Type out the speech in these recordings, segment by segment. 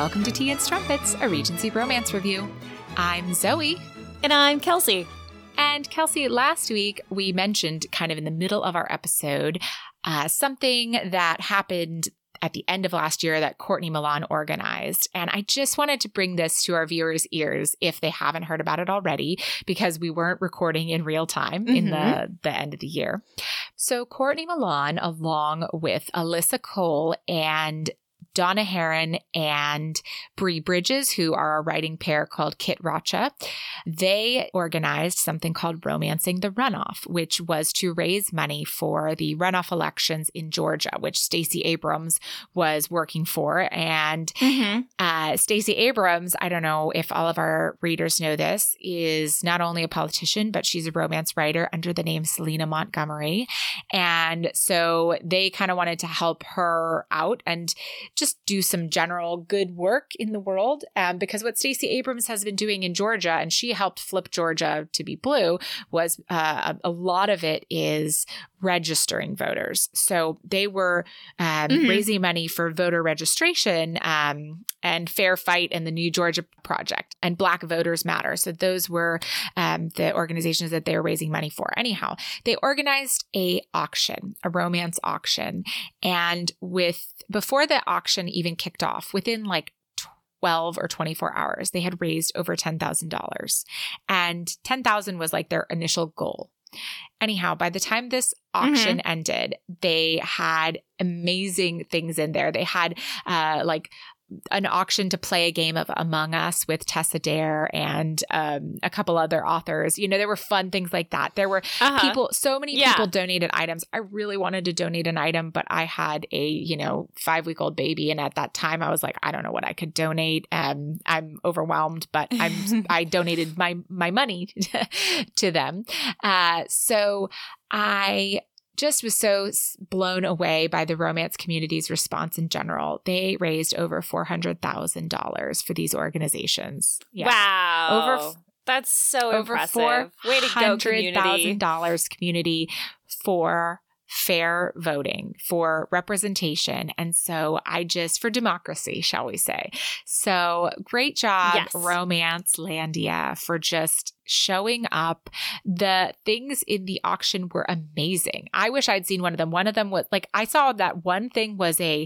welcome to Tea and Strumpets, a Regency romance review. I'm Zoe. And I'm Kelsey. And Kelsey, last week we mentioned kind of in the middle of our episode something that happened at the end of last year that Courtney Milan organized. And I just wanted to bring this to our viewers' ears if they haven't heard about it already, because we weren't recording in real time in the end of the year. So Courtney Milan, along with Alyssa Cole and Donna Herron and Bree Bridges, who are a writing pair called Kit Rocha, they organized something called Romancing the Runoff, which was to raise money for the runoff elections in Georgia, which Stacey Abrams was working for. And Stacey Abrams, I don't know if all of our readers know this, is not only a politician, but she's a romance writer under the name Selena Montgomery. And so they kind of wanted to help her out and just do some general good work in the world. Because what Stacey Abrams has been doing in Georgia, and she helped flip Georgia to be blue, was a lot of it is registering voters. So they were raising money for voter registration and Fair Fight and the New Georgia Project and Black Voters Matter. So those were the organizations that they were raising money for. Anyhow, they organized a romance auction. And before the auction even kicked off, within like 12 or 24 hours, they had raised over $10,000. And $10,000 was like their initial goal. Anyhow, by the time this auction ended, they had amazing things in there. They had like an auction to play a game of Among Us with Tessa Dare and a couple other authors. You know, there were fun things like that. There were so many people donated items. I really wanted to donate an item, but I had a, 5-week-old baby. And at that time I was like, I don't know what I could donate. I'm overwhelmed, but I donated my money to them. So I just was so blown away by the romance community's response in general. They raised over $400,000 for these organizations. Yeah. Wow. That's so impressive. Way to go, community. $400,000 community for fair voting, for representation. And so for democracy, shall we say. So great job, Romance Landia, for just showing up. The things in the auction were amazing. I wish I'd seen one of them. One of them was like, I saw that one thing was a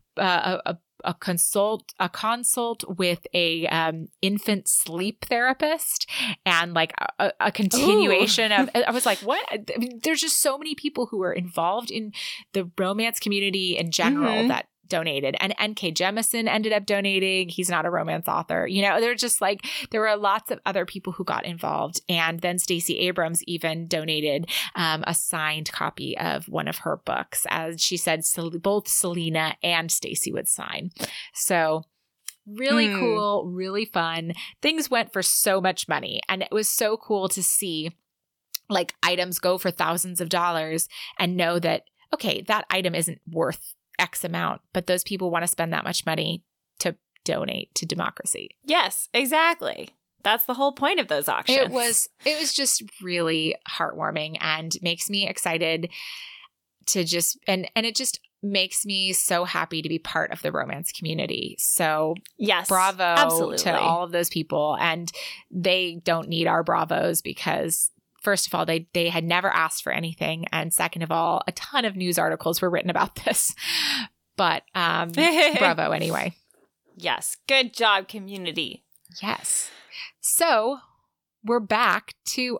consult with a infant sleep therapist, and like a continuation of, I was like, what? I mean, there's just so many people who are involved in the romance community in general that donated. And N.K. Jemisin ended up donating. He's not a romance author. There were lots of other people who got involved. And then Stacey Abrams even donated a signed copy of one of her books. As she said, both Selena and Stacey would sign. So really cool, really fun. Things went for so much money. And it was so cool to see like items go for thousands of dollars and know that, okay, that item isn't worth X amount, but those people want to spend that much money to donate to democracy. Yes, exactly. That's the whole point of those auctions. It was just really heartwarming and makes me excited to just, and it just makes me so happy to be part of the romance community. So yes, bravo to all of those people. And they don't need our bravos because first of all, they had never asked for anything. And second of all, a ton of news articles were written about this. But bravo anyway. Yes. Good job, community. Yes. So we're back.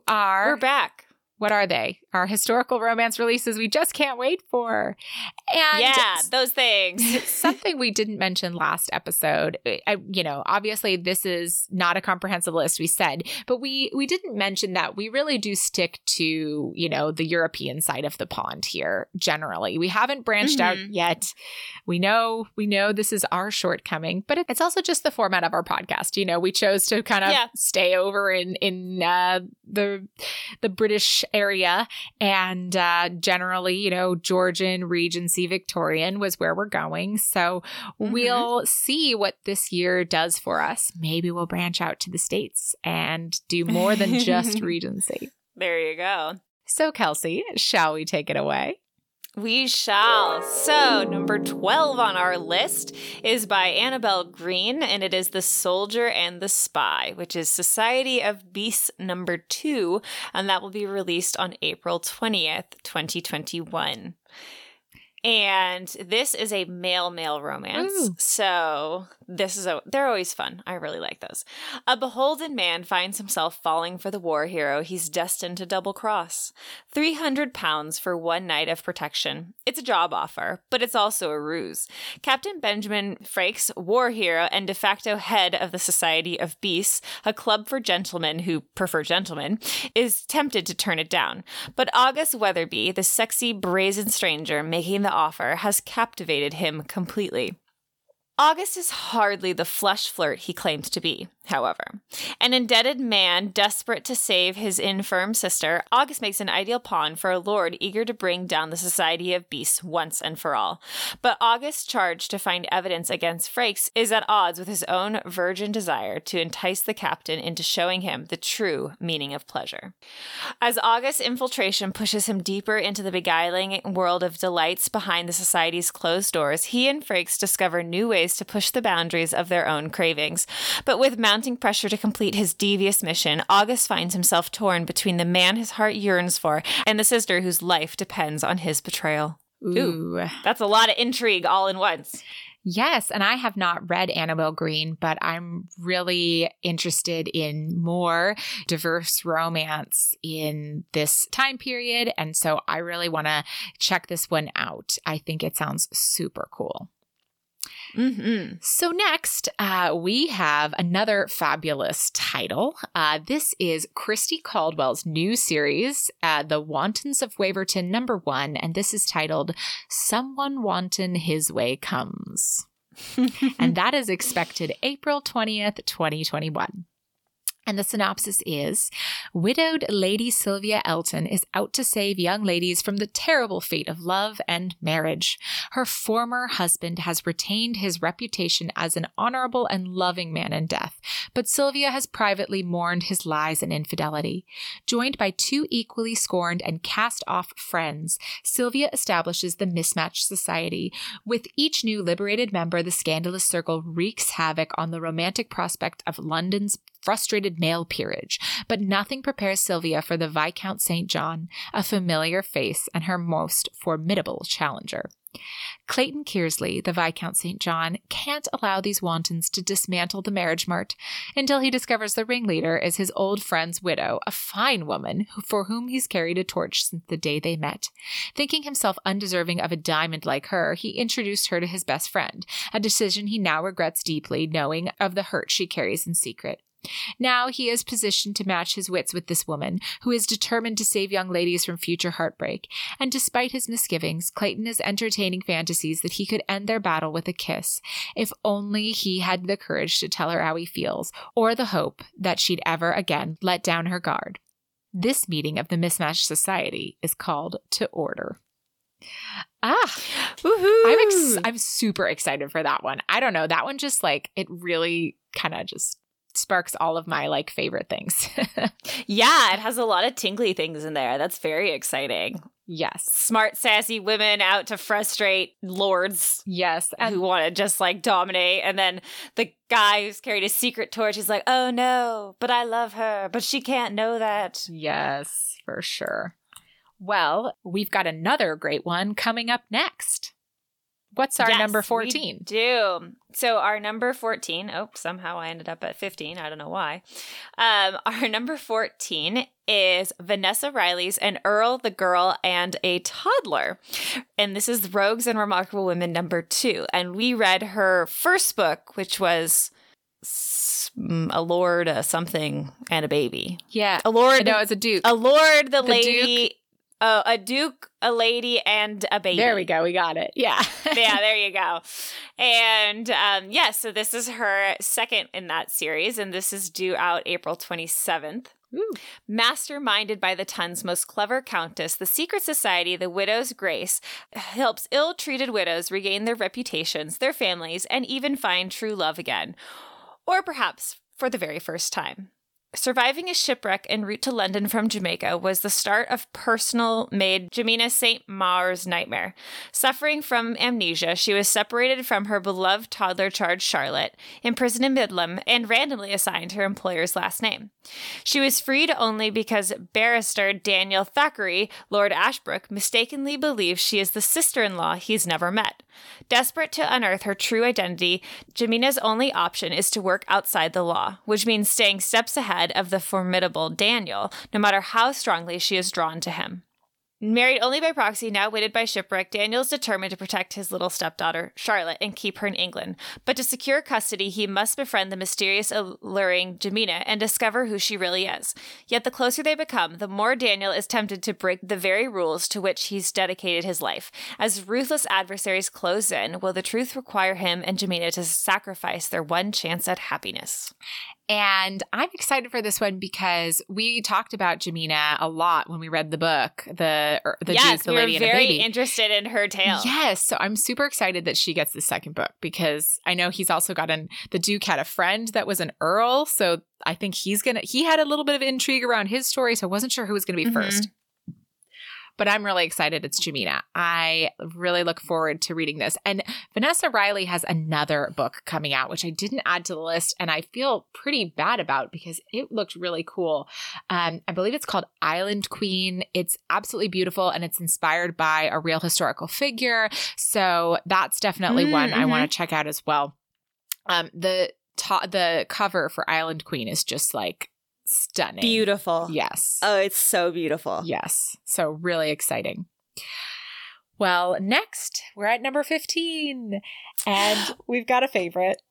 What are they? Our historical romance releases we just can't wait for. And those things. Something we didn't mention last episode, obviously this is not a comprehensive list, we said, but we didn't mention that we really do stick to, the European side of the pond here generally. We haven't branched out yet. We know this is our shortcoming, but it's also just the format of our podcast. We chose to kind of stay over in the British area. And generally, Georgian, Regency, Victorian was where we're going. So we'll see what this year does for us. Maybe we'll branch out to the States and do more than just Regency. There you go. So Kelsey, shall we take it away? We shall. So, number 12 on our list is by Annabelle Green, and it is The Soldier and the Spy, which is Society of Beasts number 2, and that will be released on April 20th, 2021. And this is a male romance. Ooh. So they're always fun. I really like those. A beholden man finds himself falling for the war hero he's destined to double cross. 300 pounds for one night of protection. It's a job offer, but it's also a ruse. Captain Benjamin Frakes, war hero and de facto head of the Society of Beasts, a club for gentlemen who prefer gentlemen, is tempted to turn it down. But August Weatherby, the sexy, brazen stranger making the offer, has captivated him completely. August is hardly the flush flirt he claims to be, however. An indebted man desperate to save his infirm sister, August makes an ideal pawn for a lord eager to bring down the Society of Beasts once and for all. But August's charge to find evidence against Frakes is at odds with his own virgin desire to entice the captain into showing him the true meaning of pleasure. As August's infiltration pushes him deeper into the beguiling world of delights behind the Society's closed doors, he and Frakes discover new ways to push the boundaries of their own cravings. But with mounting pressure to complete his devious mission, August finds himself torn between the man his heart yearns for and the sister whose life depends on his betrayal. Ooh, that's a lot of intrigue all in once. Yes, and I have not read Annabelle Green, but I'm really interested in more diverse romance in this time period, and so I really want to check this one out. I think it sounds super cool. Mm-hmm. So next, we have another fabulous title. This is Christy Caldwell's new series, The Wantons of Waverton #1, and this is titled Someone Wanton His Way Comes. And that is expected April 20th, 2021. And the synopsis is, widowed Lady Sylvia Elton is out to save young ladies from the terrible fate of love and marriage. Her former husband has retained his reputation as an honorable and loving man in death, but Sylvia has privately mourned his lies and infidelity. Joined by two equally scorned and cast-off friends, Sylvia establishes the Mismatched Society. With each new liberated member, the scandalous circle wreaks havoc on the romantic prospect of London's frustrated male peerage, but nothing prepares Sylvia for the Viscount St. John, a familiar face and her most formidable challenger. Clayton Kearsley, the Viscount St. John, can't allow these wantons to dismantle the marriage mart until he discovers the ringleader is his old friend's widow, a fine woman for whom he's carried a torch since the day they met. Thinking himself undeserving of a diamond like her, he introduced her to his best friend, a decision he now regrets deeply, knowing of the hurt she carries in secret. Now he is positioned to match his wits with this woman, who is determined to save young ladies from future heartbreak. And despite his misgivings, Clayton is entertaining fantasies that he could end their battle with a kiss, if only he had the courage to tell her how he feels, or the hope that she'd ever again let down her guard. This meeting of the Mismatched Society is called to order. Woohoo! I'm super excited for that one. I don't know, that one just it really kind of just sparks all of my favorite things. Yeah, it has a lot of tingly things in there. That's very exciting. Yes. Smart, sassy women out to frustrate lords. Yes. And who want to just dominate. And then the guy who's carried a secret torch is like, oh no, but I love her, but she can't know that. Yes, for sure. Well, we've got another great one coming up next. What's our number 14? We do. So our number 14, somehow I ended up at 15. I don't know why. Our number 14 is Vanessa Riley's An Earl, the Girl, and a Toddler. And this is Rogues and Remarkable Women #2. And we read her first book, which was a lord, a something, and a baby. Yeah. A lord. No, it's a duke. A lord, the lady. Duke. Oh, a duke, a lady, and a baby. There we go. We got it. Yeah. Yeah, there you go. And so this is her second in that series, and this is due out April 27th. Ooh. Masterminded by the Ton's most clever countess, the secret society, the Widow's Grace, helps ill-treated widows regain their reputations, their families, and even find true love again. Or perhaps for the very first time. Surviving a shipwreck en route to London from Jamaica was the start of personal-made Jemina St. Maur's nightmare. Suffering from amnesia, she was separated from her beloved toddler charge Charlotte, imprisoned in Midlam, and randomly assigned her employer's last name. She was freed only because barrister Daniel Thackeray, Lord Ashbrook, mistakenly believes she is the sister-in-law he's never met. Desperate to unearth her true identity, Jemina's only option is to work outside the law, which means staying steps ahead of the formidable Daniel, no matter how strongly she is drawn to him. Married only by proxy, now weighted by shipwreck, Daniel's determined to protect his little stepdaughter, Charlotte, and keep her in England. But to secure custody, he must befriend the mysterious, alluring Jemina and discover who she really is. Yet the closer they become, the more Daniel is tempted to break the very rules to which he's dedicated his life. As ruthless adversaries close in, will the truth require him and Jemina to sacrifice their one chance at happiness? And I'm excited for this one because we talked about Jemina a lot when we read the book, the Duke, the Lady and the Baby. Yes, we were very interested in her tale. Yes, so I'm super excited that she gets the second book because I know he's also the Duke had a friend that was an earl, so I think he had a little bit of intrigue around his story, so I wasn't sure who was going to be first. But I'm really excited it's Jemina. I really look forward to reading this. And Vanessa Riley has another book coming out, which I didn't add to the list, and I feel pretty bad about because it looked really cool. I believe it's called Island Queen. It's absolutely beautiful, and it's inspired by a real historical figure. So that's definitely one I want to check out as well. The cover for Island Queen is just like stunning. Beautiful. Yes. Oh, it's so beautiful. Yes. So really exciting. Well, next, we're at number 15, and we've got a favorite.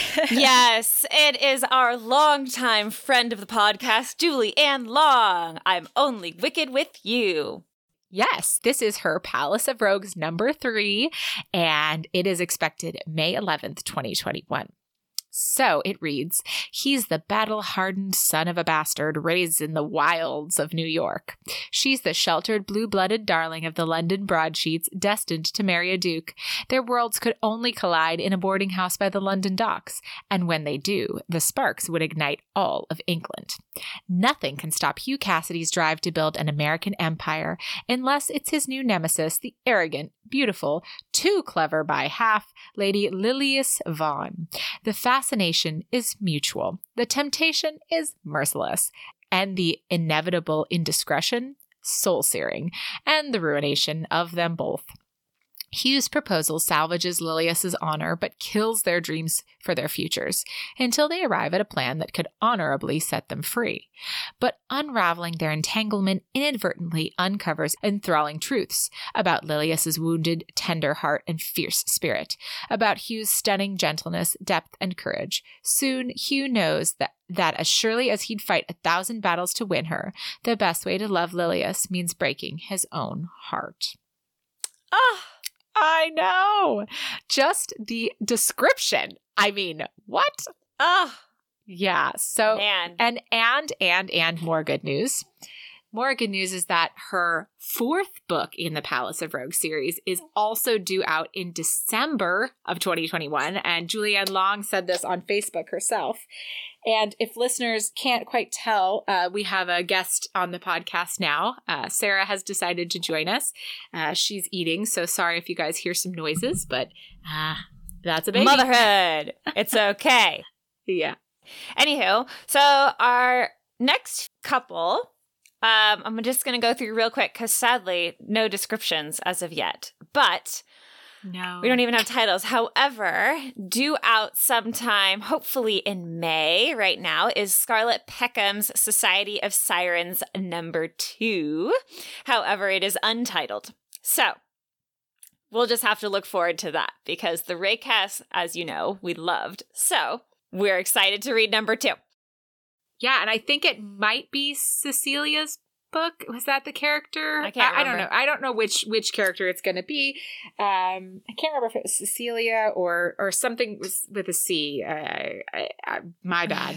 Yes, it is our longtime friend of the podcast, Julie Ann Long. I'm Only Wicked with You. Yes, this is her Palace of Rogues number 3, and it is expected May 11th, 2021. So it reads, he's the battle-hardened son of a bastard raised in the wilds of New York. She's the sheltered, blue-blooded darling of the London broadsheets, destined to marry a duke. Their worlds could only collide in a boarding house by the London docks, and when they do, the sparks would ignite all of England. Nothing can stop Hugh Cassidy's drive to build an American empire, unless it's his new nemesis, the arrogant, beautiful, too clever by half, Lady Lilias Vaughn. The fascination is mutual. The temptation is merciless. And the inevitable indiscretion, soul-searing. And the ruination of them both. Hugh's proposal salvages Lilias's honor but kills their dreams for their futures until they arrive at a plan that could honorably set them free. But unraveling their entanglement inadvertently uncovers enthralling truths about Lilias's wounded, tender heart and fierce spirit, about Hugh's stunning gentleness, depth, and courage. Soon, Hugh knows that as surely as he'd fight 1,000 battles to win her, the best way to love Lilias means breaking his own heart. Ah! I know. Just the description. I mean, what? Yeah. So, Man. and more good news. More good news is that her 4th book in the Palace of Rogues series is also due out in December of 2021. And Julie Ann Long said this on Facebook herself. And if listeners can't quite tell, we have a guest on the podcast now. Sarah has decided to join us. She's eating, so sorry if you guys hear some noises, but that's a baby. Motherhood. It's okay. Yeah. Anywho, so our next couple, I'm just going to go through real quick because sadly, no descriptions as of yet. But no, we don't even have titles. However, due out sometime, hopefully in May right now, is Scarlett Peckham's Society of Sirens number 2. However, it is untitled. So we'll just have to look forward to that because the Raycast, as you know, we loved. So we're excited to read number 2. Yeah, and I think it might be Cecilia's book. Was that the character? I can't remember. I don't know. I don't know which character it's going to be. I can't remember if it was Cecilia or something with a C. My bad.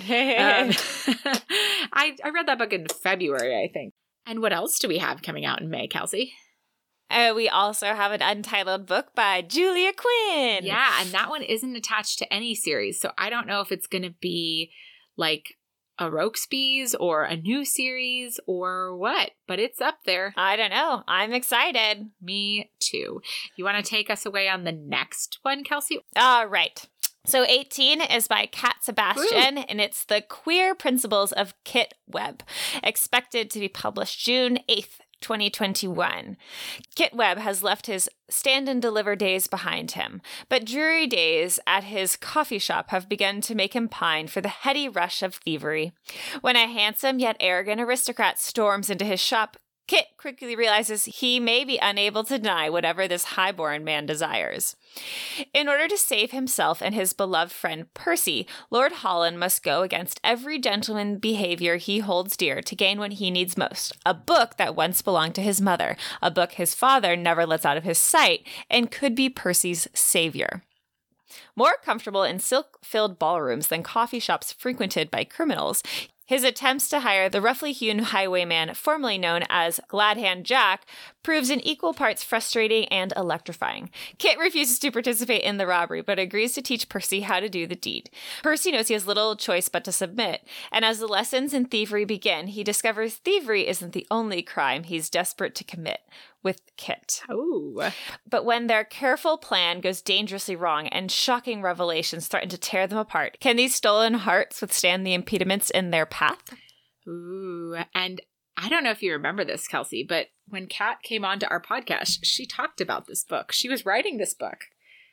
I read that book in February, I think. And what else do we have coming out in May, Kelsey? We also have an untitled book by Julia Quinn. Yeah, and that one isn't attached to any series, so I don't know if it's going to be like a Rokesby's or a new series or what, but it's up there. I don't know. I'm excited. Me too. You want to take us away on the next one, Kelsey? Right. So 18 is by Kat Sebastian, Woo. and it's The Queer Principles of Kit Webb, expected to be published June 8th, 2021. Kit Webb has left his stand and deliver days behind him, but dreary days at his coffee shop have begun to make him pine for the heady rush of thievery. When a handsome yet arrogant aristocrat storms into his shop, Kit quickly realizes he may be unable to deny whatever this highborn man desires. In order to save himself and his beloved friend Percy, Lord Holland must go against every gentleman behavior he holds dear to gain what he needs most, a book that once belonged to his mother, a book his father never lets out of his sight, and could be Percy's savior. More comfortable in silk-filled ballrooms than coffee shops frequented by criminals, his attempts to hire the roughly hewn highwayman formerly known as Gladhand Jack proves in equal parts frustrating and electrifying. Kit refuses to participate in the robbery, but agrees to teach Percy how to do the deed. Percy knows he has little choice but to submit, and as the lessons in thievery begin, he discovers thievery isn't the only crime he's desperate to commit with Kit. Oh. But when their careful plan goes dangerously wrong and shocking revelations threaten to tear them apart, can these stolen hearts withstand the impediments in their path? Ooh, and I don't know if you remember this, Kelsey, but when Kat came onto our podcast, she talked about this book. She was writing this book.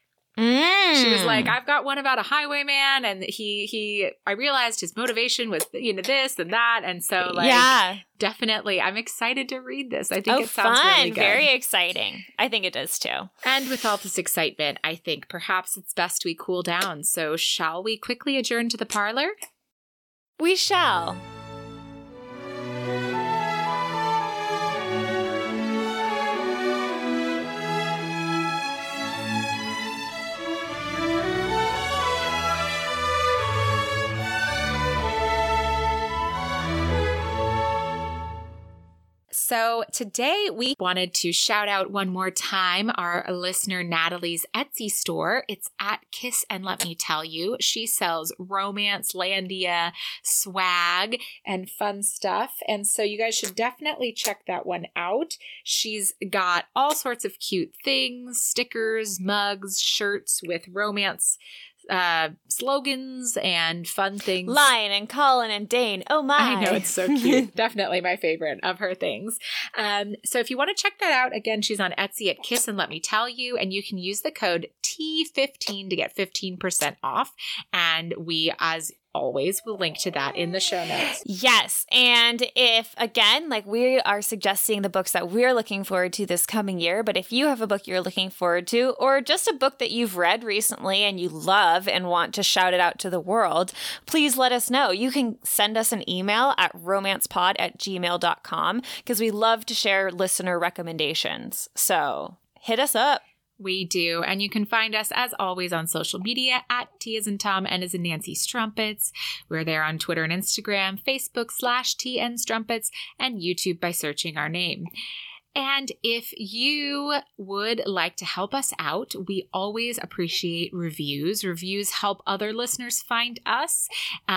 She was like, I've got one about a highwayman, and I realized his motivation was, this and that. And so, definitely, I'm excited to read this. I think it sounds really good. Very exciting. I think it does too. And with all this excitement, I think perhaps it's best we cool down. So shall we quickly adjourn to the parlor? We shall. So today we wanted to shout out one more time our listener Natalie's Etsy store. It's at Kiss and Let Me Tell You. She sells Romancelandia swag and fun stuff. And so you guys should definitely check that one out. She's got all sorts of cute things, stickers, mugs, shirts with romance slogans and fun things. Lion and Colin and Dane. Oh my. I know, it's so cute. Definitely my favorite of her things. So if you want to check that out, again, she's on Etsy at Kiss and Let Me Tell You, and you can use the code T15 to get 15% off. And we, as always, will link to that in the show notes. Yes. And if, again, we are suggesting the books that we're looking forward to this coming year, but if you have a book you're looking forward to, or just a book that you've read recently and you love and want to shout it out to the world, please let us know. You can send us an email at romancepod@gmail.com because we love to share listener recommendations. So hit us up. We do. And you can find us, as always, on social media at T as in Tom, N as in Nancy Strumpets. We're there on Twitter and Instagram, Facebook /TN Strumpets, and YouTube by searching our name. And if you would like to help us out, we always appreciate reviews. Reviews help other listeners find us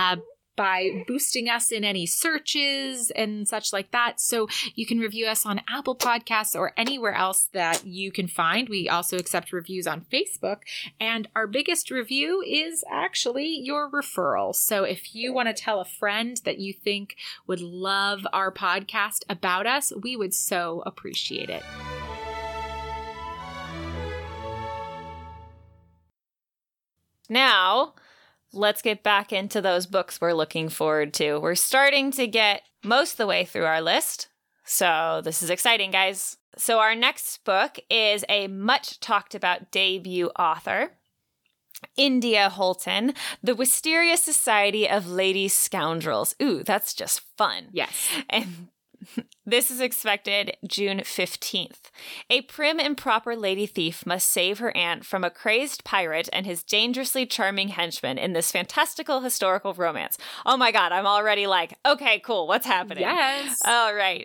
by boosting us in any searches and such like that. So you can review us on Apple Podcasts or anywhere else that you can find. We also accept reviews on Facebook. And our biggest review is actually your referral. So if you want to tell a friend that you think would love our podcast about us, we would so appreciate it. Now, let's get back into those books we're looking forward to. We're starting to get most of the way through our list, so this is exciting, guys. So our next book is a much talked about debut author, India Holton, The Wisteria Society of Lady Scoundrels. Ooh, that's just fun. Yes. And This is expected June 15th. A prim and proper lady thief must save her aunt from a crazed pirate and his dangerously charming henchman in this fantastical historical romance. Oh my God, I'm already like, okay, cool, what's happening? Yes. All right.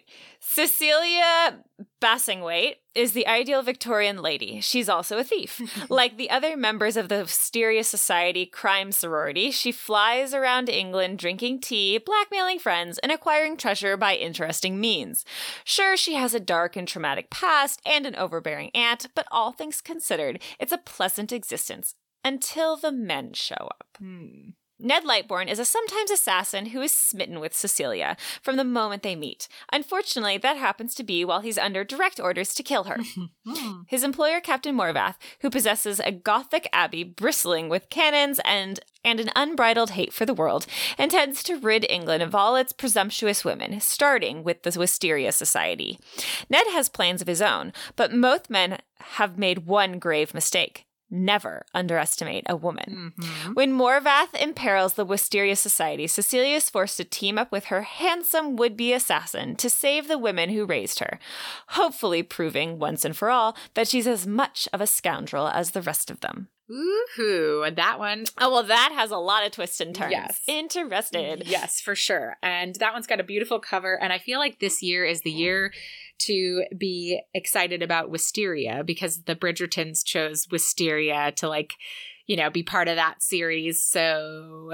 Cecilia Bassingwaite is the ideal Victorian lady. She's also a thief. Like the other members of the Wisteria Society crime sorority, she flies around England drinking tea, blackmailing friends, and acquiring treasure by interesting means. Sure, she has a dark and traumatic past and an overbearing aunt, but all things considered, it's a pleasant existence until the men show up. Ned Lightbourne is a sometimes assassin who is smitten with Cecilia from the moment they meet. Unfortunately, that happens to be while he's under direct orders to kill her. His employer, Captain Morvath, who possesses a Gothic abbey bristling with cannons and an unbridled hate for the world, intends to rid England of all its presumptuous women, starting with the Wisteria Society. Ned has plans of his own, but most men have made one grave mistake. Never underestimate a woman. When Morvath imperils the Wisteria Society, Cecilia is forced to team up with her handsome would-be assassin to save the women who raised her, hopefully proving once and for all that she's as much of a scoundrel as the rest of them. Woohoo. That one. Oh, well, that has a lot of twists and turns. Yes. Interested. Yes, for sure. And that one's got a beautiful cover. And I feel like this year is the year to be excited about Wisteria because the Bridgertons chose Wisteria to be part of that series. So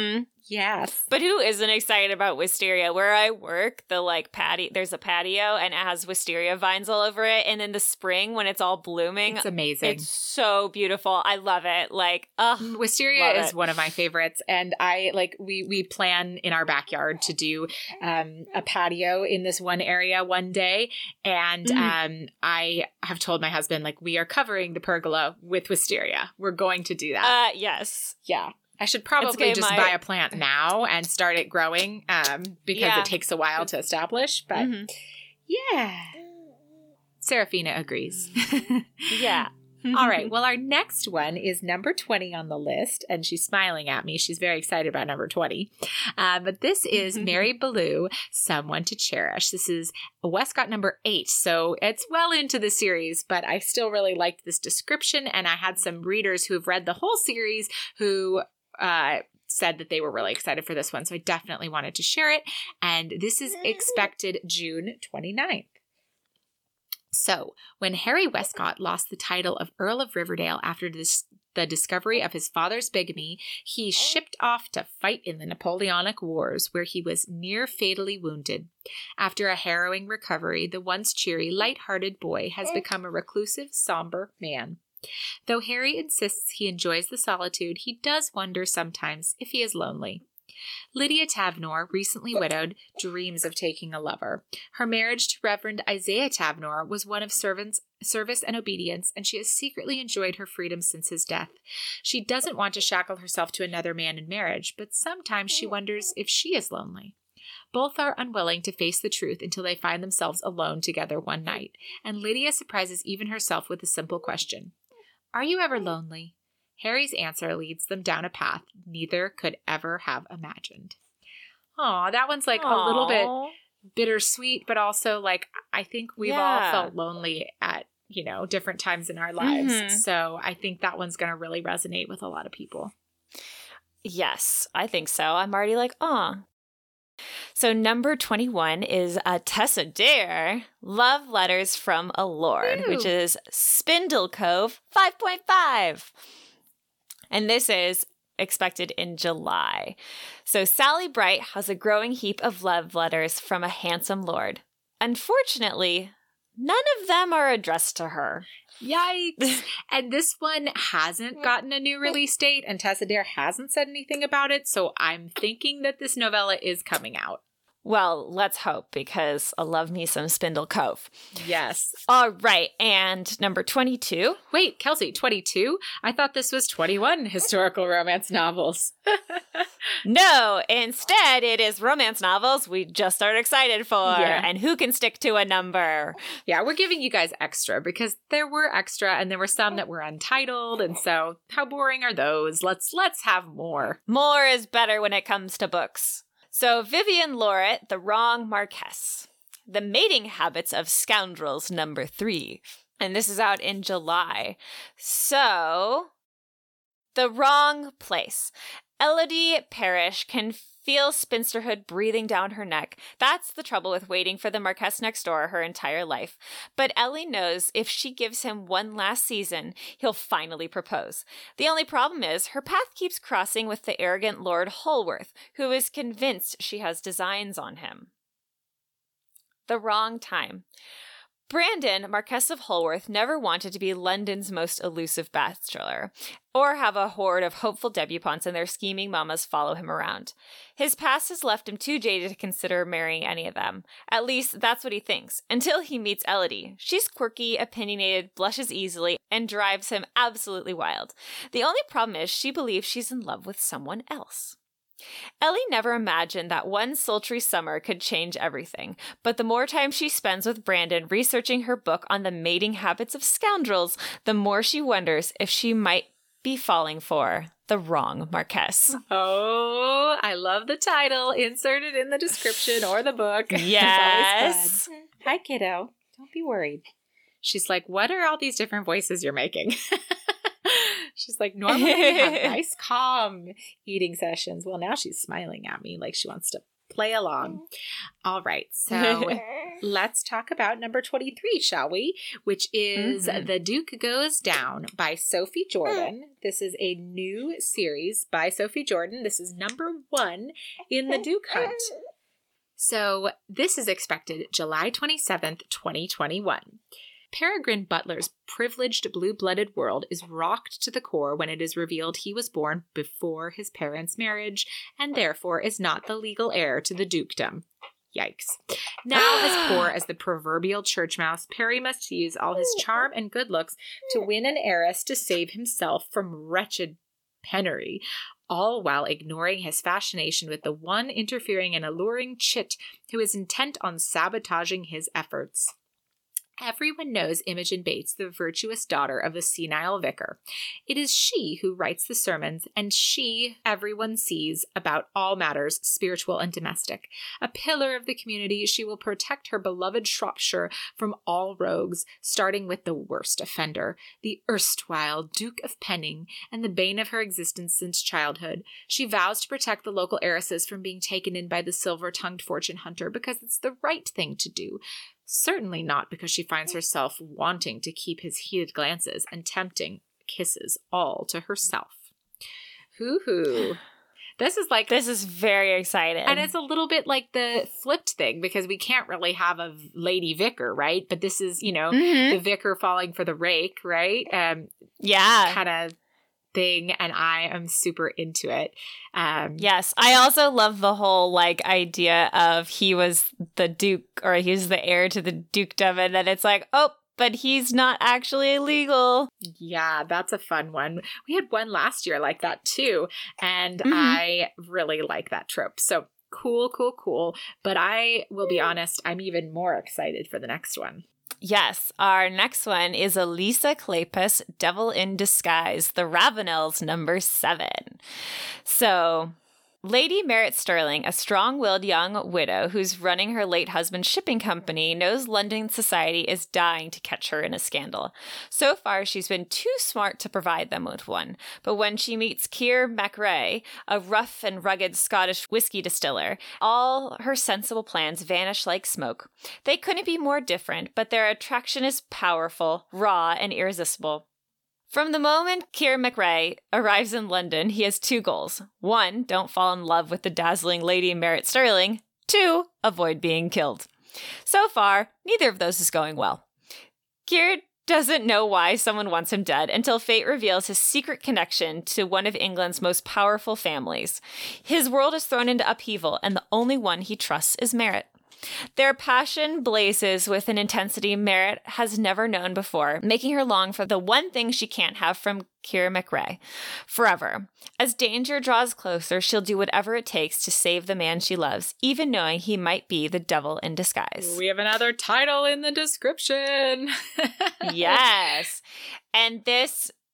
yes. But who isn't excited about Wisteria? Where I work, there's a patio and it has wisteria vines all over it. And in the spring when it's all blooming, it's amazing. It's so beautiful. I love it. Wisteria is one of my favorites. And we plan in our backyard to do a patio in this one area one day. And I have told my husband, we are covering the pergola with wisteria. We're going to do that. Yes. Yeah. I should probably just buy a plant now and start it growing because it takes a while to establish. But yeah, Serafina agrees. Yeah. All right. Well, our next one is number 20 on the list, and she's smiling at me. She's very excited about number 20. But this is Mary Ballou, Someone to Cherish. This is Westcott number 8, so it's well into the series, but I still really liked this description, and I had some readers who have read the whole series who said that they were really excited for this one, so I definitely wanted to share it, and this is expected June 29th. So, when Harry Westcott lost the title of Earl of Riverdale after the discovery of his father's bigamy, he shipped off to fight in the Napoleonic Wars, where he was near fatally wounded. After a harrowing recovery, the once cheery, light-hearted boy has become a reclusive, somber man. Though Harry insists he enjoys the solitude, he does wonder sometimes if he is lonely. Lydia Tavnor, recently widowed, dreams of taking a lover. Her marriage to Reverend Isaiah Tavnor was one of service and obedience, and she has secretly enjoyed her freedom since his death. She doesn't want to shackle herself to another man in marriage, but sometimes she wonders if she is lonely. Both are unwilling to face the truth until they find themselves alone together one night, and Lydia surprises even herself with a simple question. Are you ever lonely? Harry's answer leads them down a path neither could ever have imagined. Aw, that one's a little bit bittersweet, but also I think we've all felt lonely at, different times in our lives. So I think that one's going to really resonate with a lot of people. Yes, I think so. I'm already aw. So number 21 is Tessa Dare, Love Letters from a Lord, which is Spindle Cove 5.5. And this is expected in July. So Sally Bright has a growing heap of love letters from a handsome lord. Unfortunately, none of them are addressed to her. Yikes. And this one hasn't gotten a new release date, and Tessa Dare hasn't said anything about it, so I'm thinking that this novella is coming out. Well, let's hope, because I love me some Spindle Cove. Yes. All right, and number 22. Wait, Kelsey, 22? I thought this was 21 historical romance novels. No, instead it is romance novels we just aren't excited for. Yeah. And who can stick to a number? Yeah, we're giving you guys extra because there were extra and there were some that were untitled. And so how boring are those? Let's have more. More is better when it comes to books. So Vivian Loret, The Wrong Marquess. The Mating Habits of Scoundrels, number 3. And this is out in July. So, the wrong place. Elodie Parrish can feel spinsterhood breathing down her neck. That's the trouble with waiting for the Marquess next door her entire life. But Ellie knows if she gives him one last season, he'll finally propose. The only problem is her path keeps crossing with the arrogant Lord Holworth, who is convinced she has designs on him. The wrong time. Brandon, Marquess of Holworth, never wanted to be London's most elusive bachelor, or have a horde of hopeful debutantes and their scheming mamas follow him around. His past has left him too jaded to consider marrying any of them. At least, that's what he thinks, until he meets Elodie. She's quirky, opinionated, blushes easily, and drives him absolutely wild. The only problem is she believes she's in love with someone else. Ellie never imagined that one sultry summer could change everything, but the more time she spends with Brandon researching her book on the mating habits of scoundrels, the more she wonders if she might be falling for the wrong Marquess. Oh, I love the title. Insert it in the description or the book. Yes. Hi, kiddo. Don't be worried. She's like, what are all these different voices you're making? She's like, normally we have nice, calm eating sessions. Well, now she's smiling at me like she wants to play along. All right. So let's talk about number 23, shall we? Which is The Duke Goes Down by Sophie Jordan. This is a new series by Sophie Jordan. This is number 1 in the Duke Hunt. So this is expected July 27th, 2021. Peregrine Butler's privileged blue-blooded world is rocked to the core when it is revealed he was born before his parents' marriage and therefore is not the legal heir to the dukedom. Yikes. Now as poor as the proverbial church mouse, Perry must use all his charm and good looks to win an heiress to save himself from wretched penury, all while ignoring his fascination with the one interfering and alluring chit who is intent on sabotaging his efforts. Everyone knows Imogen Bates, the virtuous daughter of the senile vicar. It is she who writes the sermons, and she everyone sees about all matters spiritual and domestic. A pillar of the community, she will protect her beloved Shropshire from all rogues, starting with the worst offender, the erstwhile Duke of Penning, and the bane of her existence since childhood. She vows to protect the local heiresses from being taken in by the silver-tongued fortune hunter because it's the right thing to do. Certainly not because she finds herself wanting to keep his heated glances and tempting kisses all to herself. Hoo-hoo. This is very exciting. And it's a little bit like the flipped thing because we can't really have a lady vicar, right? But this is, the vicar falling for the rake, right? Yeah. Kind of thing, and I am super into it. Yes, I also love the whole idea of he was the duke or he's the heir to the dukedom, and then it's like, oh, but he's not actually illegal. Yeah, that's a fun one. We had one last year like that too, and I really like that trope. So cool. But I will be honest, I'm even more excited for the next one. Yes, our next one is Elisa Kleypas, Devil in Disguise, The Ravenels, number 7. So, Lady Merritt Sterling, a strong-willed young widow who's running her late husband's shipping company, knows London society is dying to catch her in a scandal. So far, she's been too smart to provide them with one. But when she meets Keir MacRae, a rough and rugged Scottish whiskey distiller, all her sensible plans vanish like smoke. They couldn't be more different, but their attraction is powerful, raw, and irresistible. From the moment Keir MacRae arrives in London, he has 2 goals. 1, don't fall in love with the dazzling Lady Merritt Sterling. 2, avoid being killed. So far, neither of those is going well. Keir doesn't know why someone wants him dead until fate reveals his secret connection to one of England's most powerful families. His world is thrown into upheaval, and the only one he trusts is Merritt. Their passion blazes with an intensity Merritt has never known before, making her long for the one thing she can't have from Keir MacRae forever. As danger draws closer, she'll do whatever it takes to save the man she loves, even knowing he might be the devil in disguise. We have another title in the description. Yes. And this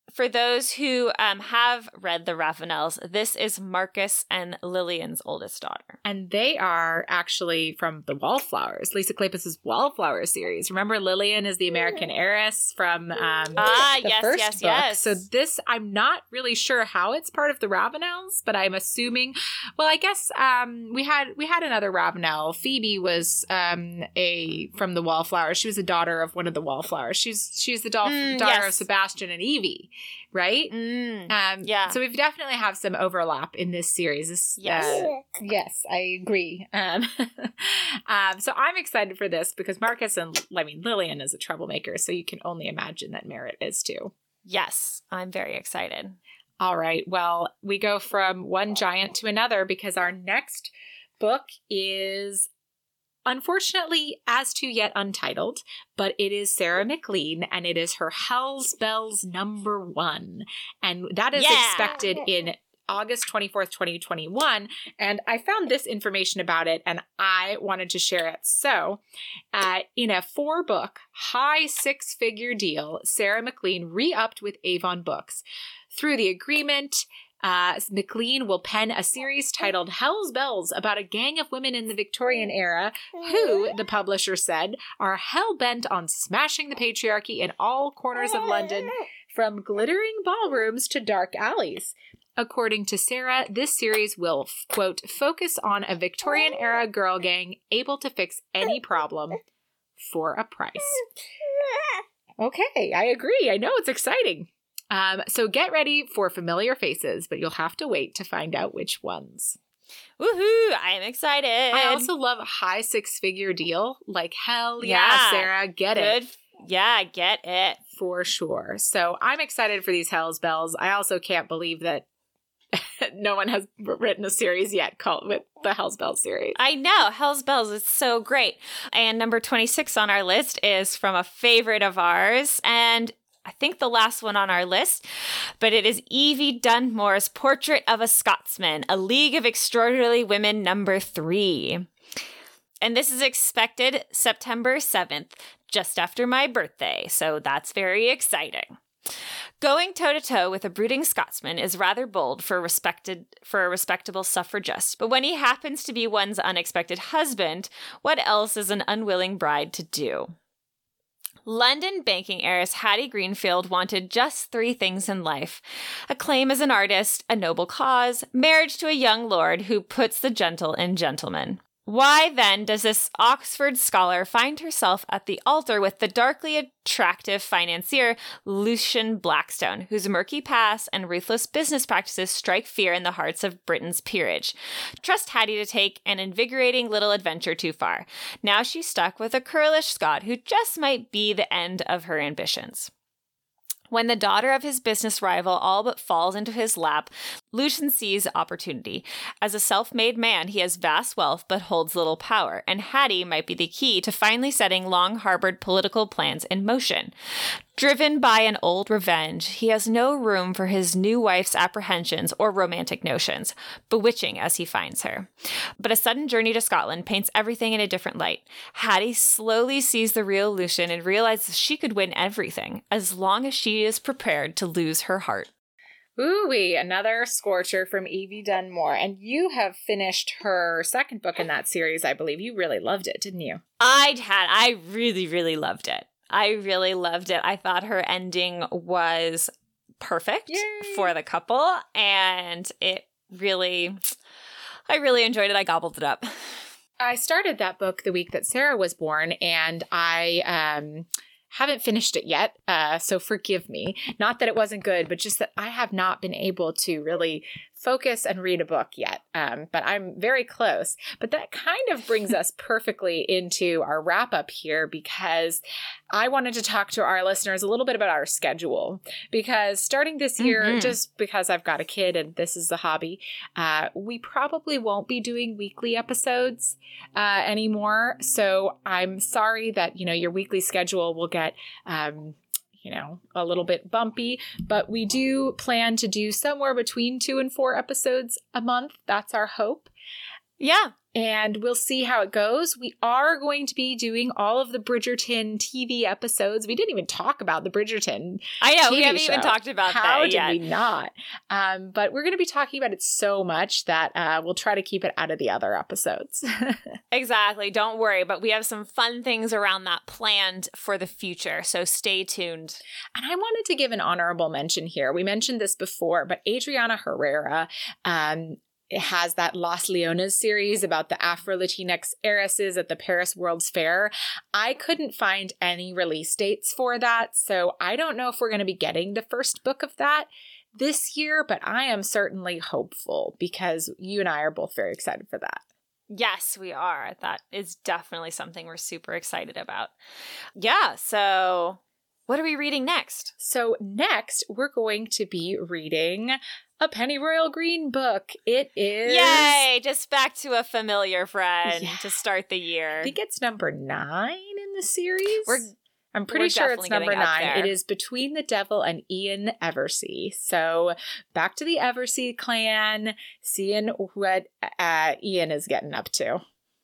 for those who have read the Ravenels, this is Marcus and Lillian's oldest daughter. And they are actually from the Wallflowers, Lisa Kleypas's Wallflower series. Remember, Lillian is the American heiress from the first book. So this, I'm not really sure how it's part of the Ravenels, but I'm assuming, well, I guess we had another Ravenel. Phoebe was from the Wallflowers. She was a daughter of one of the Wallflowers. She's the daughter of Sebastian and Evie. Right? Yeah. So we definitely have some overlap in this series. Yes, I agree. So I'm excited for this because Lillian is a troublemaker, so you can only imagine that Merritt is too. Yes, I'm very excited. All right. Well, we go from one giant to another because our next book is unfortunately as to yet untitled, but it is Sarah MacLean, and it is her Hell's Bells #1. And that is expected in August 24th, 2021. And I found this information about it, and I wanted to share it. So, in a 4-book, high 6-figure deal, Sarah MacLean re-upped with Avon Books. Through the agreement, MacLean will pen a series titled Hell's Bells about a gang of women in the Victorian era who, the publisher said, are hell-bent on smashing the patriarchy in all corners of London, from glittering ballrooms to dark alleys. According to Sarah, this series will, quote, focus on a Victorian-era girl gang able to fix any problem for a price. Okay, I agree. I know, it's exciting. So get ready for familiar faces, but you'll have to wait to find out which ones. Woohoo! I am excited. I also love a high 6-figure deal. Like, hell yeah, Sarah, get it. Yeah, get it. For sure. So I'm excited for these Hell's Bells. I also can't believe that no one has written a series yet called with the Hell's Bells series. I know. Hell's Bells is so great. And number 26 on our list is from a favorite of ours, and I think the last one on our list, but it is Evie Dunmore's Portrait of a Scotsman, A League of Extraordinary Women #3. And this is expected September 7th, just after my birthday, so that's very exciting. Going toe-to-toe with a brooding Scotsman is rather bold for a respectable suffragist, but when he happens to be one's unexpected husband, what else is an unwilling bride to do? London banking heiress Hattie Greenfield wanted just 3 things in life: acclaim as an artist, a noble cause, marriage to a young lord who puts the gentle in gentlemen. Why, then, does this Oxford scholar find herself at the altar with the darkly attractive financier Lucian Blackstone, whose murky past and ruthless business practices strike fear in the hearts of Britain's peerage? Trust Hattie to take an invigorating little adventure too far. Now she's stuck with a curlish Scot who just might be the end of her ambitions. When the daughter of his business rival all but falls into his lap, Lucian sees opportunity. As a self-made man, he has vast wealth but holds little power, and Hattie might be the key to finally setting long-harbored political plans in motion. Driven by an old revenge, he has no room for his new wife's apprehensions or romantic notions, bewitching as he finds her. But a sudden journey to Scotland paints everything in a different light. Hattie slowly sees the real Lucian and realizes she could win everything, as long as she is prepared to lose her heart. Ooh-wee, another scorcher from Evie Dunmore. And you have finished her second book in that series, I believe. You really loved it, didn't you? I really, really loved it. I really loved it. I thought her ending was perfect for the couple, and I really enjoyed it. I gobbled it up. I started that book the week that Sarah was born, and I haven't finished it yet, so forgive me. Not that it wasn't good, but just that I have not been able to really focus and read a book yet, but I'm very close. But that kind of brings us perfectly into our wrap-up here, because I wanted to talk to our listeners a little bit about our schedule, because starting this year, just because I've got a kid and this is a hobby, we probably won't be doing weekly episodes anymore. So I'm sorry that, your weekly schedule will get a little bit bumpy, but we do plan to do somewhere between 2 and 4 episodes a month. That's our hope. Yeah, and we'll see how it goes. We are going to be doing all of the Bridgerton TV episodes. We didn't even talk about the Bridgerton I know, TV we haven't show. even talked about How that yet. did we not? But we're going to be talking about it so much that we'll try to keep it out of the other episodes. Exactly. Don't worry. But we have some fun things around that planned for the future. So stay tuned. And I wanted to give an honorable mention here. We mentioned this before, but Adriana Herrera has that Las Leonas series about the Afro-Latinx heiresses at the Paris World's Fair. I couldn't find any release dates for that, so I don't know if we're going to be getting the first book of that this year, but I am certainly hopeful because you and I are both very excited for that. Yes, we are. That is definitely something we're super excited about. Yeah, so what are we reading next? So next, we're going to be reading a Pennyroyal Green book. It is... Yay! Just back to a familiar friend Yeah. to start the year. I think it's number 9 in the series. I'm pretty we're sure it's definitely number getting up 9. there. It is Between the Devil and Ian Eversey. So back to the Eversey clan, seeing what Ian is getting up to.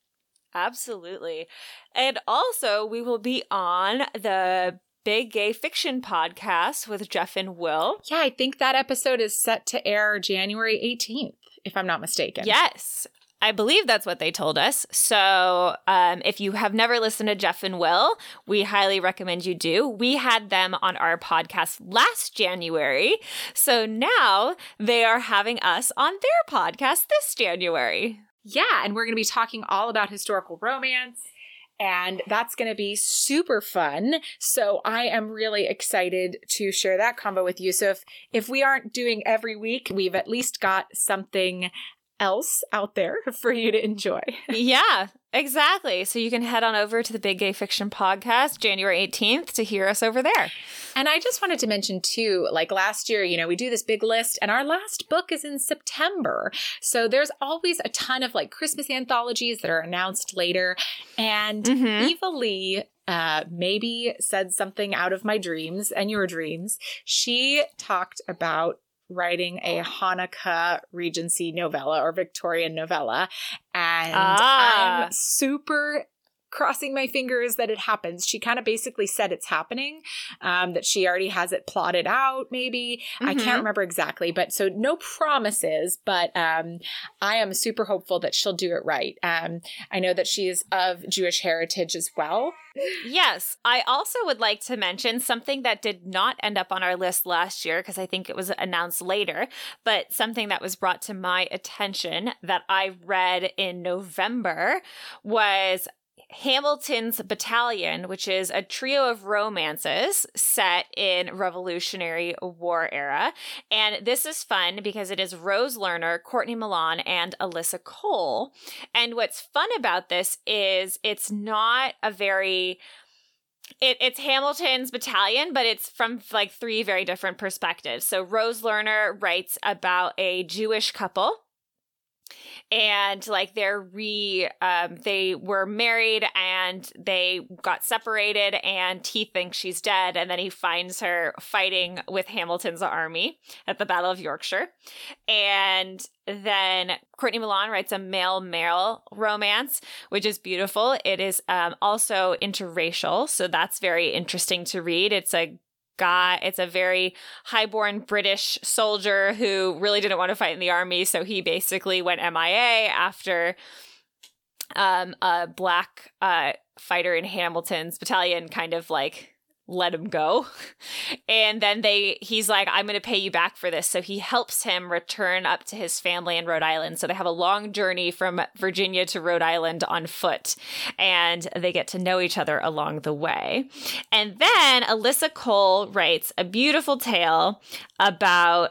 Absolutely. And also, we will be on the Big Gay Fiction podcast with Jeff and Will. Yeah, I think that episode is set to air January 18th, if I'm not mistaken. Yes. I believe that's what they told us. So if you have never listened to Jeff and Will, we highly recommend you do. We had them on our podcast last January. So now they are having us on their podcast this January. Yeah, and we're going to be talking all about historical romance. And that's going to be super fun. So I am really excited to share that combo with you. So if we aren't doing every week, we've at least got something else out there for you to enjoy. Yeah, exactly. So you can head on over to the Big Gay Fiction podcast January 18th to hear us over there. And I just wanted to mention too, like last year, we do this big list and our last book is in September. So there's always a ton of like Christmas anthologies that are announced later. And Eva Lee maybe said something out of my dreams and your dreams. She talked about writing a Hanukkah Regency novella or Victorian novella. And I'm super crossing my fingers that it happens. She kind of basically said it's happening, that she already has it plotted out, maybe. I can't remember exactly, but so no promises, but I am super hopeful that she'll do it right. I know that she is of Jewish heritage as well. Yes. I also would like to mention something that did not end up on our list last year because I think it was announced later, but something that was brought to my attention that I read in November was Hamilton's Battalion, which is a trio of romances set in Revolutionary War era. And this is fun because it is Rose Lerner, Courtney Milan, and Alyssa Cole. And what's fun about this is it's not a very... It's Hamilton's Battalion, but it's from like 3 very different perspectives. So Rose Lerner writes about a Jewish couple. And like they were married and they got separated and he thinks she's dead. And then he finds her fighting with Hamilton's army at the Battle of Yorkshire. And then Courtney Milan writes a male-male romance, which is beautiful. It is also interracial. So that's very interesting to read. It's a very highborn British soldier who really didn't want to fight in the army, so he basically went MIA after a black fighter in Hamilton's battalion kind of like let him go. And then he's like, I'm going to pay you back for this. So he helps him return up to his family in Rhode Island. So they have a long journey from Virginia to Rhode Island on foot, and they get to know each other along the way. And then Alyssa Cole writes a beautiful tale about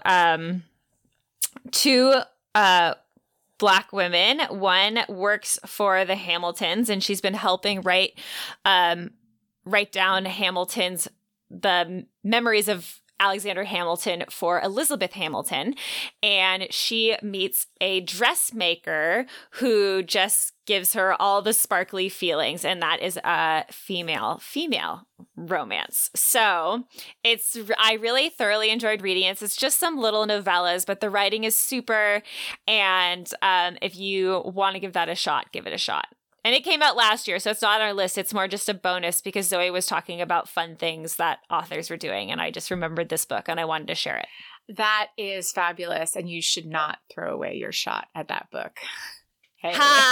2 Black women. One works for the Hamiltons, and she's been helping write down the memories of Alexander Hamilton for Elizabeth Hamilton, and she meets a dressmaker who just gives her all the sparkly feelings, and that is a female romance. So I really thoroughly enjoyed reading it. It's just some little novellas, but the writing is super, and if you want to give that a shot, give it a shot. And it came out last year, so it's not on our list. It's more just a bonus because Zoe was talking about fun things that authors were doing, and I just remembered this book, and I wanted to share it. That is fabulous, and you should not throw away your shot at that book. Hey.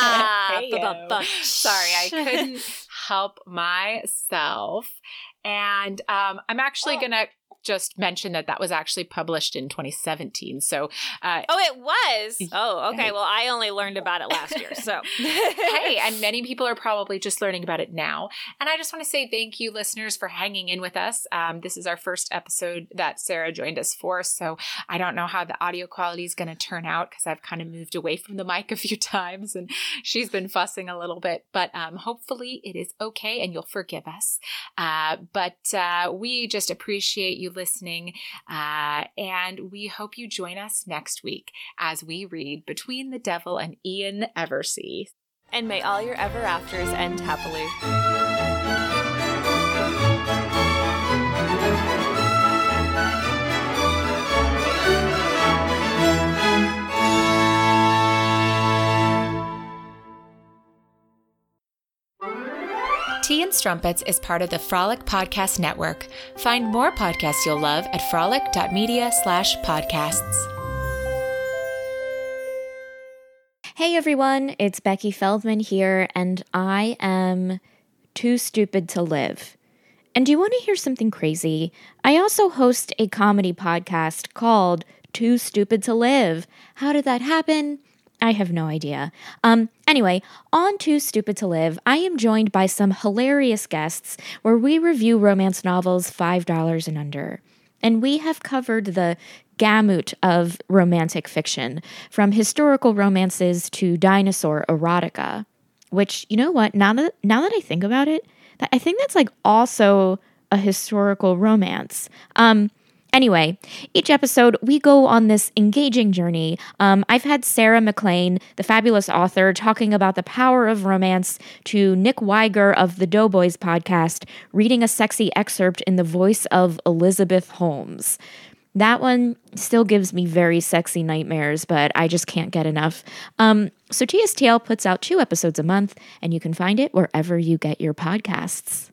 Sorry, I couldn't help myself. And I'm actually going to just mention that was actually published in 2017. So, it was. Oh, okay. Well, I only learned about it last year. So, hey, and many people are probably just learning about it now. And I just want to say thank you, listeners, for hanging in with us. This is our first episode that Sarah joined us for. So I don't know how the audio quality is going to turn out because I've kind of moved away from the mic a few times and she's been fussing a little bit. But hopefully it is okay and you'll forgive us. But we just appreciate you listening, and we hope you join us next week as we read Between the Devil and Ian Eversey. And may all your ever afters end happily. Tea and Strumpets is part of the Frolic Podcast Network. Find more podcasts you'll love at frolic.media/podcasts. Hey everyone, it's Becky Feldman here, and I am too stupid to live. And do you want to hear something crazy? I also host a comedy podcast called Too Stupid to Live. How did that happen? I have no idea. Anyway, on Too Stupid to Live, I am joined by some hilarious guests where we review romance novels $5 and under. And we have covered the gamut of romantic fiction, from historical romances to dinosaur erotica, which, you know what, now that I think about it, I think that's like also a historical romance. Anyway, each episode, we go on this engaging journey. I've had Sarah MacLean, the fabulous author, talking about the power of romance, to Nick Weiger of the Doughboys podcast, reading a sexy excerpt in the voice of Elizabeth Holmes. That one still gives me very sexy nightmares, but I just can't get enough. So TSTL puts out 2 episodes a month, and you can find it wherever you get your podcasts.